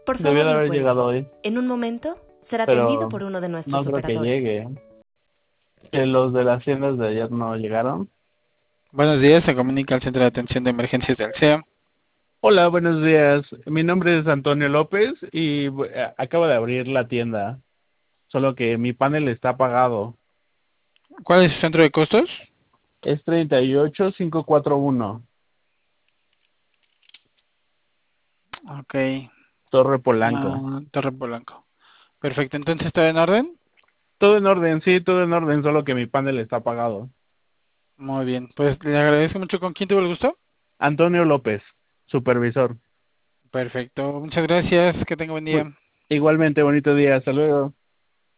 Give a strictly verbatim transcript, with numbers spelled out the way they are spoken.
Por Debió favor, de no haber cuelgue. llegado hoy, En un momento será atendido pero por uno de no nuestros creo que operadores. llegue. Que los de las tiendas de ayer no llegaron. Buenos días, se comunica al Centro de Atención de Emergencias del C E A. Hola, buenos días. Mi nombre es Antonio López y eh, acabo de abrir la tienda, solo que mi panel está apagado. ¿Cuál es su centro de costos? Es treinta y ocho cinco cuatro uno, Ok, Torre Polanco. ah, Torre Polanco. Perfecto, entonces ¿está en orden? Todo en orden, sí, todo en orden, solo que mi panel está apagado. Muy bien, pues le agradezco mucho. ¿Con quién tuvo el gusto? Antonio López, supervisor. Perfecto, muchas gracias, que tenga buen Bu- día. Igualmente, bonito día, hasta luego.